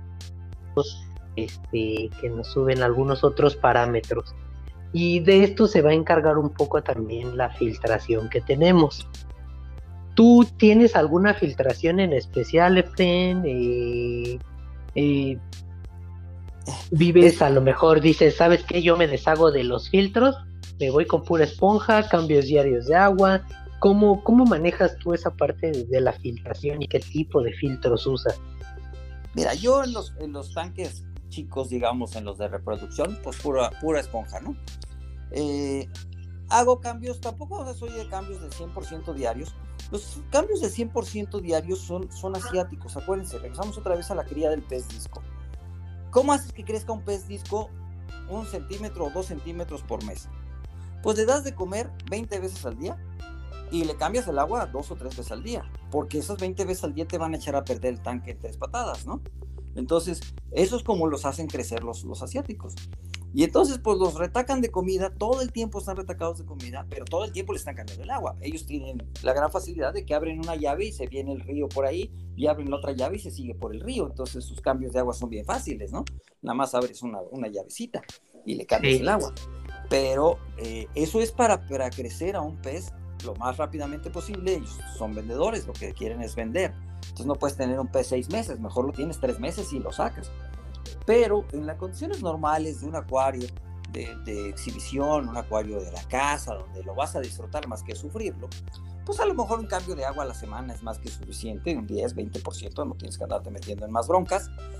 este, que nos suben algunos otros parámetros. Y de esto se va a encargar un poco también la filtración que tenemos. ¿Tú tienes alguna filtración en especial, Efren? Eh, eh, vives, a lo mejor dices, ¿sabes qué? Yo me deshago de los filtros, me voy con pura esponja, cambios diarios de agua. ¿Cómo, cómo manejas tú esa parte de, de la filtración y qué tipo de filtros usas? Mira, yo en los, en los tanques chicos, digamos, en los de reproducción, pues pura, pura esponja, ¿no? Eh, hago cambios, tampoco soy de cambios de cien por ciento diarios. Los cambios de cien por ciento diarios son, son asiáticos. Acuérdense, regresamos otra vez a la cría del pez disco. ¿Cómo haces que crezca un pez disco un centímetro o dos centímetros por mes? Pues le das de comer veinte veces al día y le cambias el agua dos o tres veces al día, porque esas veinte veces al día te van a echar a perder el tanque en tres patadas, ¿no? Entonces, eso es como los hacen crecer los, los asiáticos. Y entonces, pues los retacan de comida, todo el tiempo están retacados de comida, pero todo el tiempo le están cambiando el agua. Ellos tienen la gran facilidad de que abren una llave y se viene el río por ahí, y abren la otra llave y se sigue por el río. Entonces, sus cambios de agua son bien fáciles, ¿no? Nada más abres una, una llavecita y le cambias sí. el agua. Pero eh, eso es para, para crecer a un pez lo más rápidamente posible. Ellos son vendedores, lo que quieren es vender. Entonces no puedes tener un pez seis meses, mejor lo tienes tres meses y lo sacas. Pero en las condiciones normales de un acuario de, de exhibición, un acuario de la casa, donde lo vas a disfrutar más que sufrirlo, pues a lo mejor un cambio de agua a la semana es más que suficiente, un diez, veinte por ciento, no tienes que andarte metiendo en más broncas.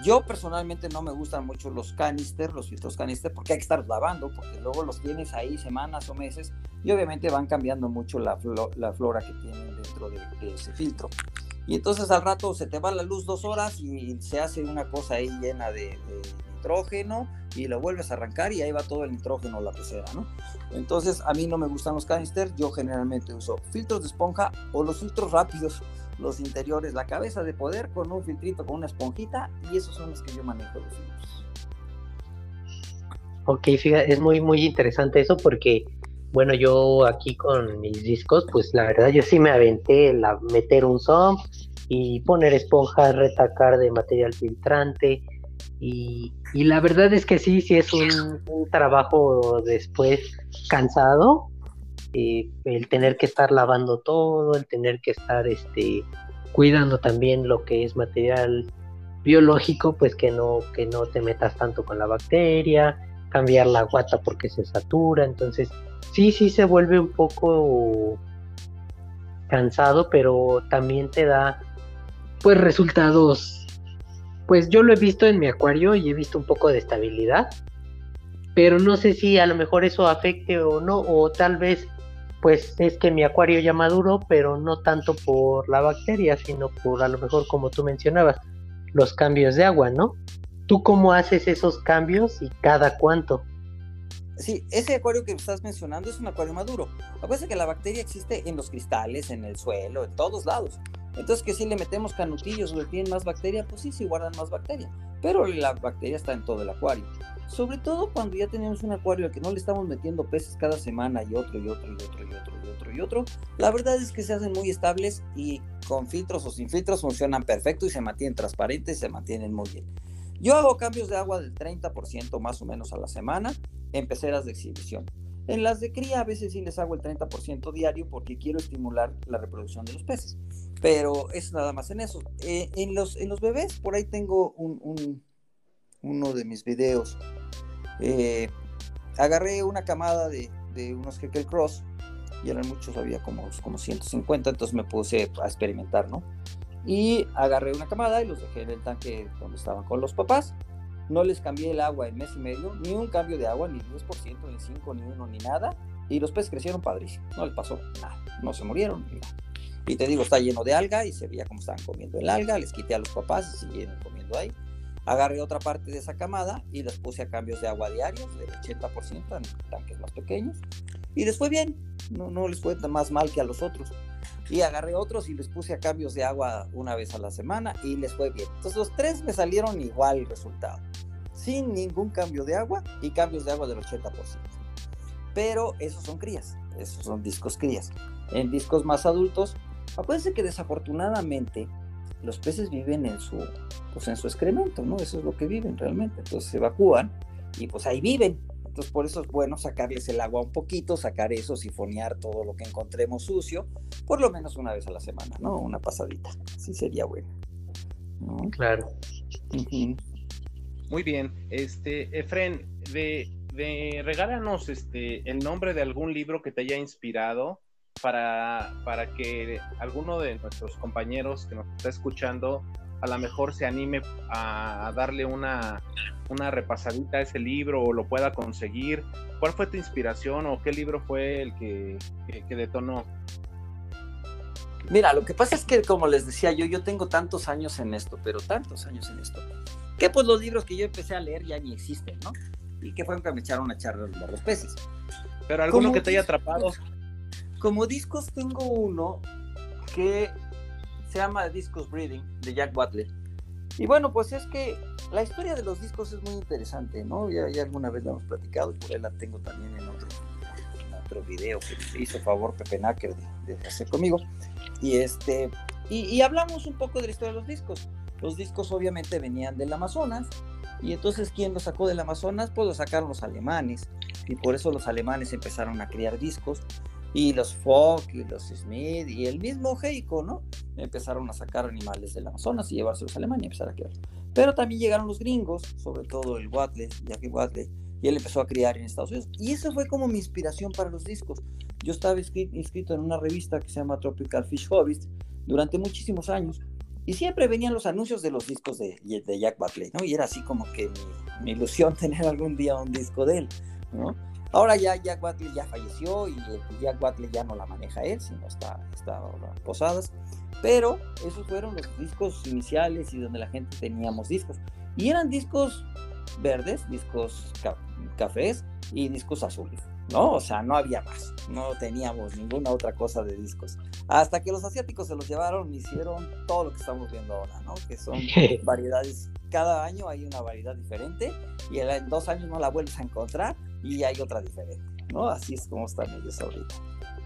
Yo personalmente no me gustan mucho los canister, los filtros canister, porque hay que estar lavando, porque luego los tienes ahí semanas o meses y obviamente van cambiando mucho la, flo- la flora que tienen dentro de, de ese filtro. Y entonces al rato se te va la luz dos horas y se hace una cosa ahí llena de, de nitrógeno y lo vuelves a arrancar y ahí va todo el nitrógeno a la pecera, ¿no? Entonces a mí no me gustan los canisters, yo generalmente uso filtros de esponja o los filtros rápidos, los interiores, la cabeza de poder con un filtrito, con una esponjita, y esos son los que yo manejo de filtros. Ok, fíjate, es muy, muy interesante eso porque, bueno, yo aquí con mis discos, pues la verdad yo sí me aventé la meter un sump y poner esponjas, retacar de material filtrante y, y la verdad es que sí, sí es un, un trabajo después cansado, eh, el tener que estar lavando todo, el tener que estar este cuidando también lo que es material biológico, pues que no, que no te metas tanto con la bacteria, cambiar la guata porque se satura, entonces sí, sí se vuelve un poco cansado, pero también te da pues resultados, pues yo lo he visto en mi acuario y he visto un poco de estabilidad, pero no sé si a lo mejor eso afecte o no, o tal vez pues es que mi acuario ya maduró, pero no tanto por la bacteria, sino por a lo mejor como tú mencionabas, los cambios de agua, ¿no? ¿Tú cómo haces esos cambios y cada cuánto? Sí, ese acuario que estás mencionando es un acuario maduro. Acuérdense que la bacteria existe en los cristales, en el suelo, en todos lados. Entonces, que si le metemos canutillos donde tienen más bacteria, pues sí, sí guardan más bacteria. Pero la bacteria está en todo el acuario. Sobre todo cuando ya tenemos un acuario al que no le estamos metiendo peces cada semana y otro y otro y otro y otro y otro y otro. La verdad es que se hacen muy estables y con filtros o sin filtros funcionan perfecto y se mantienen transparentes y se mantienen muy bien. Yo hago cambios de agua del treinta por ciento más o menos a la semana en peceras de exhibición. En las de cría a veces sí les hago el treinta por ciento diario porque quiero estimular la reproducción de los peces. Pero es nada más en eso. Eh, en, los, en los bebés, por ahí tengo un, un, uno de mis videos. Eh, agarré una camada de, de unos Heckel Cross, y eran muchos, había como, como ciento cincuenta, entonces me puse a experimentar, ¿no? Y agarré una camada y los dejé en el tanque donde estaban con los papás. No les cambié el agua en mes y medio, ni un cambio de agua, ni diez por ciento, ni cinco, ni uno, ni nada. Y los peces crecieron padrísimo, no les pasó nada, no se murieron, ni nada. Y te digo, está lleno de alga y se veía como estaban comiendo el alga, les quité a los papás y siguieron comiendo ahí. Agarré otra parte de esa camada y les puse a cambios de agua diarios del ochenta por ciento en tanques más pequeños. Y les fue bien, no, no les fue más mal que a los otros. Y agarré otros y les puse a cambios de agua una vez a la semana y les fue bien. Entonces los tres me salieron igual el resultado, sin ningún cambio de agua y cambios de agua del ochenta por ciento. Pero esos son crías, esos son discos crías. En discos más adultos, acuérdense que desafortunadamente los peces viven en su, pues en su excremento, ¿no? Eso es lo que viven realmente. Entonces se evacúan y pues ahí viven. Entonces por eso es bueno sacarles el agua un poquito, sacar eso, sifonear todo lo que encontremos sucio, por lo menos una vez a la semana, ¿no? Una pasadita, sí sería bueno, ¿no? Claro. Uh-huh. Muy bien, este, Efren, de, de, regálanos este, el nombre de algún libro que te haya inspirado para, para que alguno de nuestros compañeros que nos está escuchando a lo mejor se anime a, a darle una, una repasadita a ese libro o lo pueda conseguir. ¿Cuál fue tu inspiración o qué libro fue el que, que, que detonó? Mira, lo que pasa es que, como les decía yo, yo tengo tantos años en esto, pero tantos años en esto, que pues los libros que yo empecé a leer ya ni existen, ¿no? Y que fueron que me echaron a echar los peces. Pero alguno como que te haya discos, atrapado. Como discos tengo uno que se llama Discos Breeding, de Jack Watley. Y bueno, pues es que la historia de los discos es muy interesante, ¿no? Ya, ya alguna vez la hemos platicado y por ahí la tengo también en otro, en otro video que me hizo favor Pepe Náker de, de hacer conmigo. Y, este, y, y hablamos un poco de la historia de los discos. Los discos obviamente venían del Amazonas, y entonces ¿quién los sacó del Amazonas? Pues los sacaron los alemanes, y por eso los alemanes empezaron a criar discos, y los Fock, y los Smith, y el mismo Heiko, ¿no? Empezaron a sacar animales del Amazonas y llevárselos a Alemania y empezar a criar. Pero también llegaron los gringos, sobre todo el Watley, Jackie Watley, y él empezó a criar en Estados Unidos. Y eso fue como mi inspiración para los discos. Yo estaba inscrito en una revista que se llama Tropical Fish Hobbies durante muchísimos años, y siempre venían los anuncios de los discos de, de Jack Buckley, ¿no? Y era así como que mi, mi ilusión tener algún día un disco de él, ¿no? Ahora ya Jack Buckley ya falleció y Jack Buckley ya no la maneja él, sino está, está ahora en Posadas. Pero esos fueron los discos iniciales y donde la gente teníamos discos. Y eran discos verdes, discos ca- cafés y discos azules, ¿no? O sea, no había más. No teníamos ninguna otra cosa de discos. Hasta que los asiáticos se los llevaron y hicieron todo lo que estamos viendo ahora, ¿no? Que son variedades. Cada año hay una variedad diferente y en dos años no la vuelves a encontrar y hay otra diferente, ¿no? Así es como están ellos ahorita.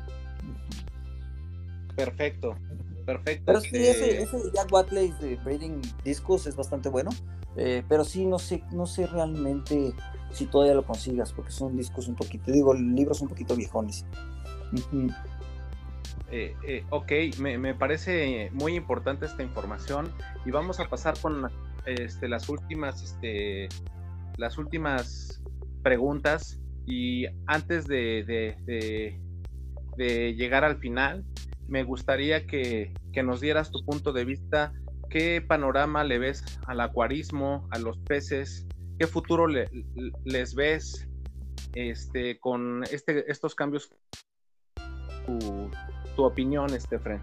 Perfecto, perfecto. Pero sí, eh... ese, ese de Jack Buckley de Breeding Discos es bastante bueno, eh, pero sí, no sé, no sé realmente si todavía lo consigas, porque son discos un poquito, digo, libros un poquito viejones. Uh-huh. Eh, eh, ok, me, me parece muy importante esta información y vamos a pasar con este, las últimas, este, las últimas preguntas, y antes de, de, de, de llegar al final, me gustaría que, que nos dieras tu punto de vista. ¿Qué panorama le ves al acuarismo, a los peces? ¿Qué futuro le, les ves este, con este, estos cambios? Tu, tu opinión, este, Fren.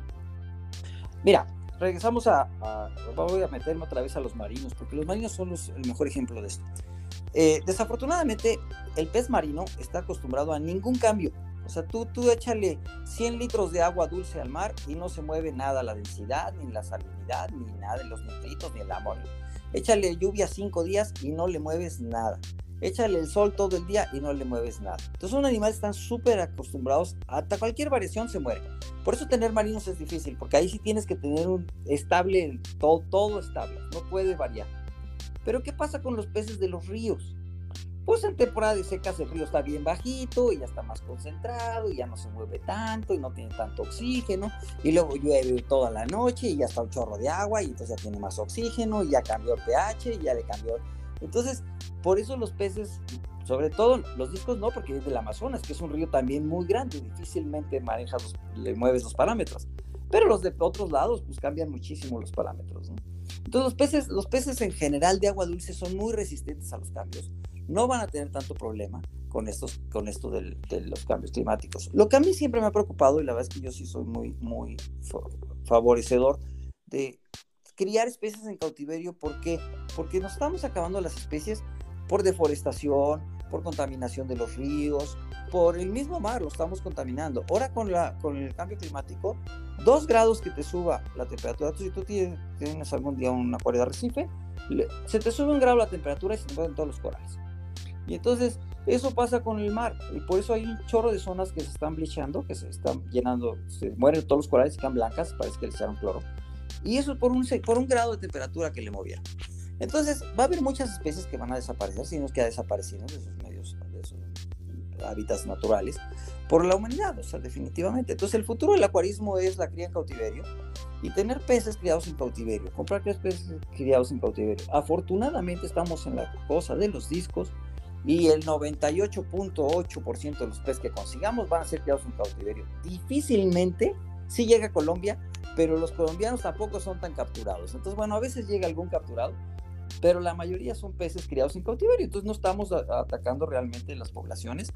Mira, regresamos a, a, voy a meterme otra vez a los marinos, porque los marinos son los, el mejor ejemplo de esto. Eh, desafortunadamente, el pez marino está acostumbrado a ningún cambio. O sea, tú, tú échale cien litros de agua dulce al mar y no se mueve nada la densidad, ni la salinidad, ni nada de los nitritos, ni el amonio. Échale lluvia cinco días y no le mueves nada. Échale el sol todo el día y no le mueves nada. Entonces, unos animales están súper acostumbrados, hasta cualquier variación se muere. Por eso tener marinos es difícil, porque ahí sí tienes que tener un estable, todo, todo estable, no puede variar. Pero ¿qué pasa con los peces de los ríos? Pues en temporada de secas el río está bien bajito y ya está más concentrado y ya no se mueve tanto y no tiene tanto oxígeno, y luego llueve toda la noche y ya está un chorro de agua y entonces ya tiene más oxígeno y ya cambió el pH y ya le cambió. Entonces, por eso los peces, sobre todo los discos no, porque es del Amazonas, que es un río también muy grande, difícilmente manejas los, le mueves los parámetros, pero los de otros lados pues cambian muchísimo los parámetros, ¿no? Entonces los peces, los peces en general de agua dulce son muy resistentes a los cambios, no van a tener tanto problema con, estos, con esto del, de los cambios climáticos. Lo que a mí siempre me ha preocupado, y la verdad es que yo sí soy muy, muy favorecedor de criar especies en cautiverio. ¿Por qué? Porque nos estamos acabando las especies por deforestación, por contaminación de los ríos, por el mismo mar lo estamos contaminando. Ahora con, la, con el cambio climático, dos grados que te suba la temperatura, si tú tienes, tienes algún día un acuario de arrecife, le, se te sube un grado la temperatura y se te mueven todos los corales. Y entonces eso pasa con el mar, y por eso hay un chorro de zonas que se están bleachando, que se están llenando, se mueren todos los corales y quedan blancas, parece que le echaron cloro. Y eso por un, por un grado de temperatura que le movieron. Entonces va a haber muchas especies que van a desaparecer, si no es que ha desaparecido de esos medios, de esos hábitats naturales, por la humanidad, o sea, definitivamente. Entonces el futuro del acuarismo es la cría en cautiverio y tener peces criados en cautiverio, comprar peces criados en cautiverio. Afortunadamente estamos en la cosa de los discos y el noventa y ocho punto ocho por ciento de los peces que consigamos van a ser criados en cautiverio. Difícilmente, sí llega a Colombia, pero los colombianos tampoco son tan capturados. Entonces, bueno, a veces llega algún capturado, pero la mayoría son peces criados en cautiverio. Entonces no estamos a, a, atacando realmente las poblaciones.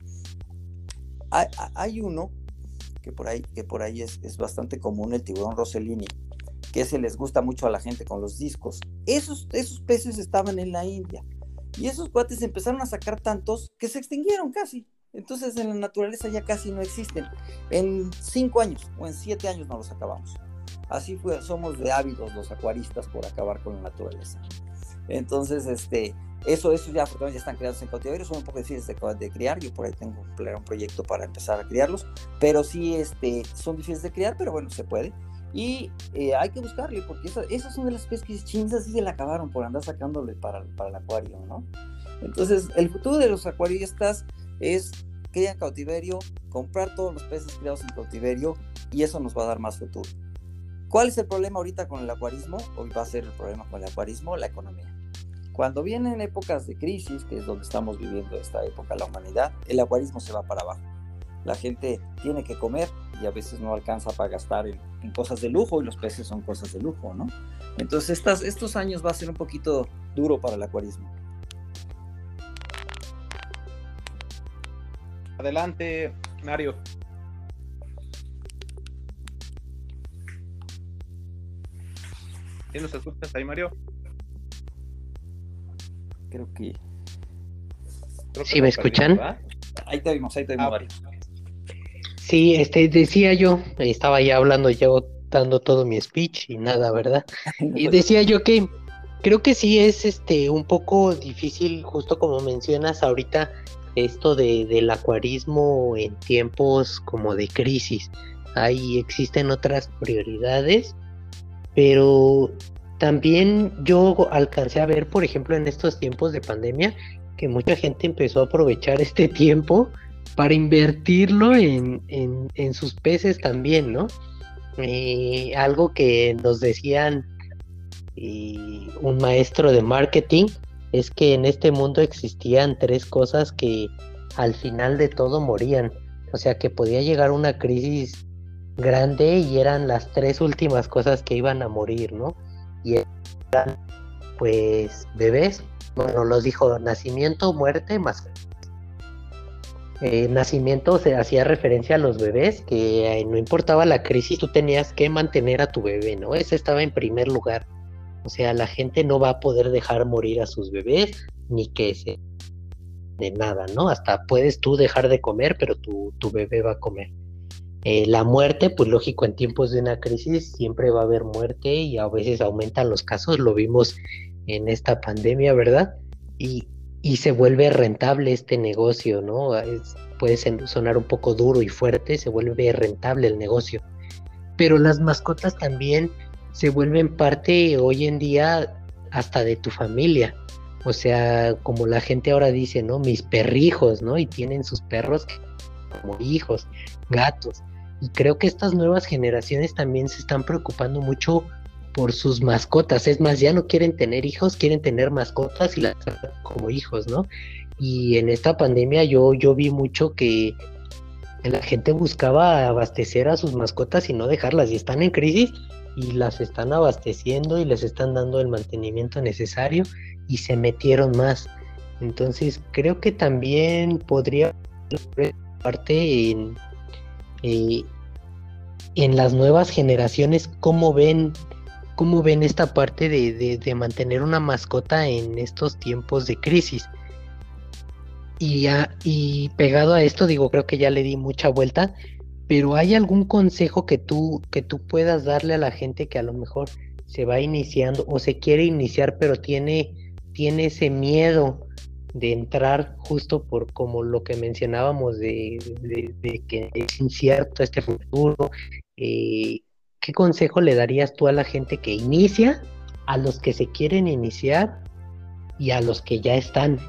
Hay, hay uno que por ahí, que por ahí es, es bastante común, el tiburón Rossellini, que ese les gusta mucho a la gente con los discos. Esos, esos peces estaban en la India y esos cuates empezaron a sacar tantos que se extinguieron casi. Entonces en la naturaleza ya casi no existen. En cinco años o en siete años no los acabamos. Así fue, somos de ávidos los acuaristas por acabar con la naturaleza. Entonces, este, eso, eso ya, ya están criados en cautiverio, son un poco difíciles de, de criar. Yo por ahí tengo un, un proyecto para empezar a criarlos, pero sí, este, son difíciles de criar, pero bueno, se puede. Y eh, hay que buscarle, porque esa, esas son de las especies chinas, así se la acabaron por andar sacándole para, para el acuario, ¿no? Entonces, el futuro de los acuaristas es criar en cautiverio, comprar todos los peces criados en cautiverio, y eso nos va a dar más futuro. ¿Cuál es el problema ahorita con el acuarismo? Hoy va a ser el problema con el acuarismo, la economía. Cuando vienen épocas de crisis, que es donde estamos viviendo esta época la humanidad, el acuarismo se va para abajo. La gente tiene que comer y a veces no alcanza para gastar en, en cosas de lujo, y los peces son cosas de lujo, ¿no? Entonces estas, estos años va a ser un poquito duro para el acuarismo. Adelante, Mario. ¿Sí nos escuchas ahí, Mario? Creo que... Creo que ¿sí me escuchan? ¿verdad? Ahí te vimos, ahí te vimos, ah, Mario. Sí, este, decía yo, estaba ya hablando, yo dando todo mi speech y nada, ¿verdad? Y decía yo que creo que sí es este un poco difícil, justo como mencionas ahorita, esto de, del acuarismo en tiempos como de crisis. Ahí existen otras prioridades, pero también yo alcancé a ver, por ejemplo, en estos tiempos de pandemia, que mucha gente empezó a aprovechar este tiempo para invertirlo en, en, en sus peces también, ¿no? Eh, algo que nos decían y un maestro de marketing es que en este mundo existían tres cosas que al final de todo morían, o sea que podía llegar una crisis grande y eran las tres últimas cosas que iban a morir, ¿no? Y eran pues bebés, bueno, los dijo nacimiento, muerte, más eh, nacimiento se hacía referencia a los bebés, que eh, no importaba la crisis, tú tenías que mantener a tu bebé, ¿no? Ese estaba en primer lugar. O sea, la gente no va a poder dejar morir a sus bebés, ni que se de nada, ¿no? Hasta puedes tú dejar de comer, pero tu, tu bebé va a comer. Eh, la muerte, pues lógico, en tiempos de una crisis siempre va a haber muerte y a veces aumentan los casos, lo vimos en esta pandemia, ¿verdad? Y, y se vuelve rentable este negocio, ¿no? Es, puede sonar un poco duro y fuerte, se vuelve rentable el negocio. Pero las mascotas también se vuelven parte hoy en día hasta de tu familia. O sea, como la gente ahora dice, ¿no? Mis perrijos, ¿no? Y tienen sus perros como hijos, gatos. Y creo que estas nuevas generaciones también se están preocupando mucho por sus mascotas. Es más, ya no quieren tener hijos, quieren tener mascotas y las tratan como hijos, ¿no? Y en esta pandemia yo, yo vi mucho que la gente buscaba abastecer a sus mascotas y no dejarlas. Y están en crisis y las están abasteciendo y les están dando el mantenimiento necesario y se metieron más. Entonces creo que también podría parte en, eh, en las nuevas generaciones cómo ven cómo ven esta parte de, de, de mantener una mascota en estos tiempos de crisis. Y, a, y pegado a esto, digo, creo que ya le di mucha vuelta, pero ¿hay algún consejo que tú, que tú puedas darle a la gente que a lo mejor se va iniciando o se quiere iniciar, pero tiene, tiene ese miedo de entrar justo por como lo que mencionábamos de, de, de que es incierto este futuro? Eh, ¿qué consejo le darías tú a la gente que inicia, a los que se quieren iniciar y a los que ya están?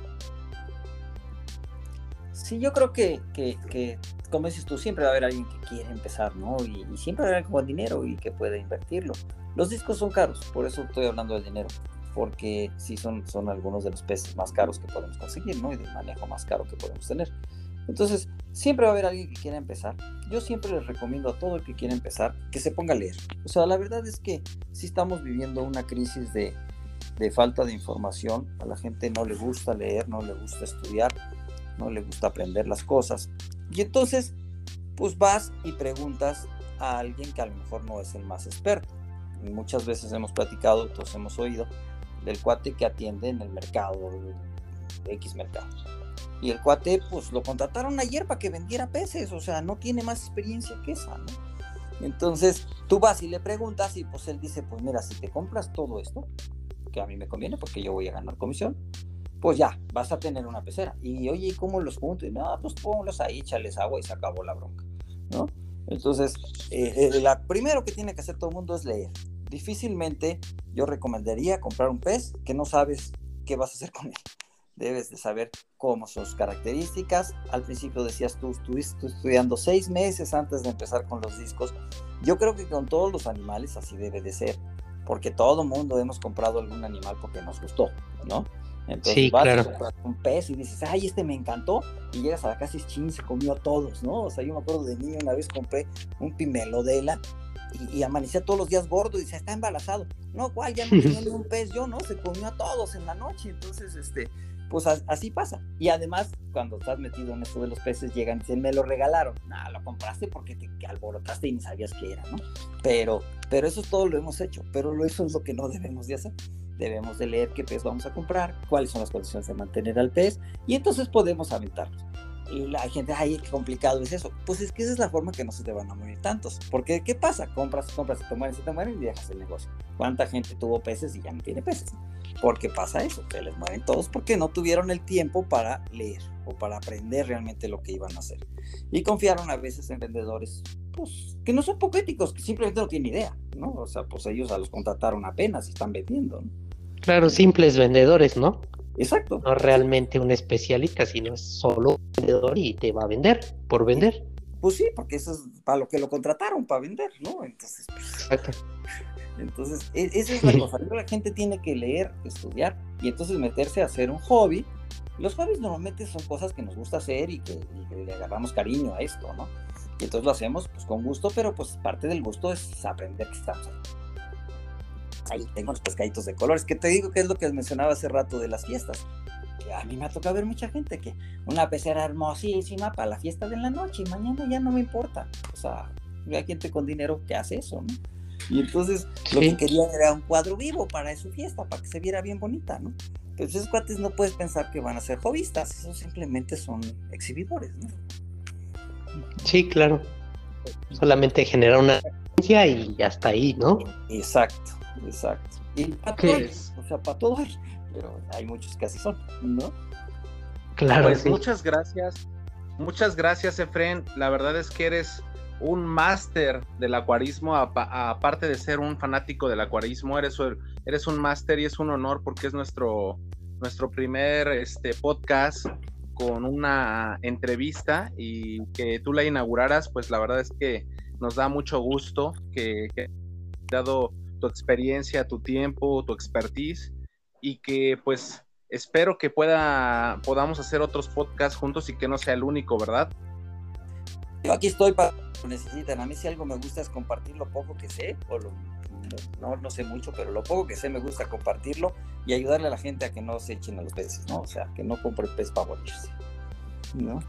Sí, yo creo que, que, que como dices tú, siempre va a haber alguien que quiere empezar, ¿no? Y, y siempre va a haber con dinero y que puede invertirlo. Los discos son caros, por eso estoy hablando del dinero, porque sí son, son algunos de los peces más caros que podemos conseguir, ¿no? Y del manejo más caro que podemos tener. Entonces, siempre va a haber alguien que quiera empezar. Yo siempre les recomiendo a todo el que quiera empezar que se ponga a leer. O sea, la verdad es que sí estamos viviendo una crisis de, de falta de información. A la gente no le gusta leer, no le gusta estudiar, no le gusta aprender las cosas. Y entonces, pues vas y preguntas a alguien que a lo mejor no es el más experto. Y muchas veces hemos platicado, todos hemos oído, del cuate que atiende en el mercado, de X mercados. Y el cuate, pues lo contrataron ayer para que vendiera peces, o sea, no tiene más experiencia que esa, ¿no? Entonces, tú vas y le preguntas y pues él dice, pues mira, si te compras todo esto, que a mí me conviene porque yo voy a ganar comisión, pues ya, vas a tener una pecera. Y oye, ¿cómo los junto? Y no, pues pónganlos ahí, échales agua y se acabó la bronca, ¿no? Entonces, eh, eh, la primero que tiene que hacer todo el mundo es leer. Difícilmente yo recomendaría comprar un pez que no sabes qué vas a hacer con él. Debes de saber cómo son sus características. Al principio decías tú, estuviste estudiando seis meses antes de empezar con los discos. Yo creo que con todos los animales así debe de ser, porque todo mundo hemos comprado algún animal porque nos gustó, ¿no? Entonces sí, vas claro. a comprar un pez y dices, ay, este me encantó, y llegas a la casa y chin, se comió a todos, ¿no? O sea, yo me acuerdo de niño, una vez compré un pimelodela y, y amanecía todos los días gordo y decía, está embarazado. No, ¿cuál? Ya no tenía ni un pez yo, ¿no? Se comió a todos en la noche. Entonces, este, pues a, así pasa. Y además, cuando estás metido en esto de los peces, llegan y dicen, me lo regalaron. No, lo compraste porque te alborotaste y ni sabías qué era, ¿no? Pero, pero eso todo lo hemos hecho, pero eso es lo que no debemos de hacer. Debemos de leer qué pez vamos a comprar, cuáles son las condiciones de mantener al pez, y entonces podemos aventarlos. Y la gente, ay, qué complicado es eso. Pues es que esa es la forma que no se te van a morir tantos. Porque, ¿qué pasa? Compras, compras, se te mueren, se te mueren y dejas el negocio. ¿Cuánta gente tuvo peces y ya no tiene peces? Porque pasa eso, que les mueren todos porque no tuvieron el tiempo para leer o para aprender realmente lo que iban a hacer. Y confiaron a veces en vendedores, pues, que no son poco éticos, que simplemente no tienen idea, ¿no? O sea, pues ellos a los contrataron apenas y están vendiendo, ¿no? Claro, simples vendedores, ¿no? Exacto. No realmente un especialista, sino es solo un vendedor y te va a vender, por vender. Pues sí, porque eso es para lo que lo contrataron, para vender, ¿no? Entonces, pues, Exacto. Entonces, esa es la cosa. La gente tiene que leer, estudiar y entonces meterse a hacer un hobby. Los hobbies normalmente son cosas que nos gusta hacer y que, y que le agarramos cariño a esto, ¿no? Y entonces lo hacemos pues con gusto, pero pues parte del gusto es aprender que estamos ahí. Ahí tengo los pescaditos de colores, que te digo que es lo que mencionaba hace rato de las fiestas. Que a mí me ha tocado ver mucha gente que una pecera hermosísima para la fiesta de la noche y mañana ya no me importa. O sea, hay gente con dinero que hace eso, ¿no? Y entonces sí, lo que quería era un cuadro vivo para su fiesta, para que se viera bien bonita, ¿no? Pero esos cuates no puedes pensar que van a ser hobbyistas, esos simplemente son exhibidores, ¿no? Sí, claro. Solamente genera una experiencia y hasta ahí, ¿no? Exacto, exacto. Y para todos, o sea, para todos, pero hay muchos que así son, ¿no? Claro. Pues sí. Muchas gracias, muchas gracias, Efren. La verdad es que eres un máster del acuarismo, aparte de ser un fanático del acuarismo, eres, eres un máster y es un honor porque es nuestro, nuestro primer este, podcast con una entrevista y que tú la inauguraras, pues la verdad es que nos da mucho gusto que, que hayas dado tu experiencia, tu tiempo, tu expertise y que pues espero que pueda, podamos hacer otros podcasts juntos y que no sea el único, ¿verdad? Yo aquí estoy para lo necesitan. A mí si algo me gusta es compartir lo poco que sé, o lo, no, no sé mucho, pero lo poco que sé me gusta compartirlo y ayudarle a la gente a que no se echen a los peces, ¿no? O sea, que no compre pez para morirse, ¿no?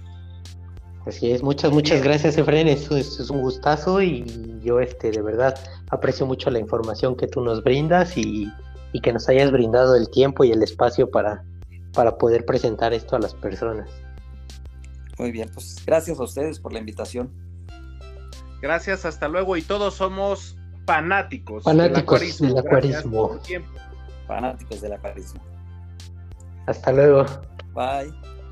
Así es, muchas, muchas gracias, Efren, eso es, es un gustazo y yo este de verdad aprecio mucho la información que tú nos brindas y, y que nos hayas brindado el tiempo y el espacio para, para poder presentar esto a las personas. Muy bien, pues gracias a ustedes por la invitación. Gracias, hasta luego. Y todos somos fanáticos, fanáticos del acuarismo. Del acuarismo. Fanáticos del acuarismo. Hasta luego. Bye.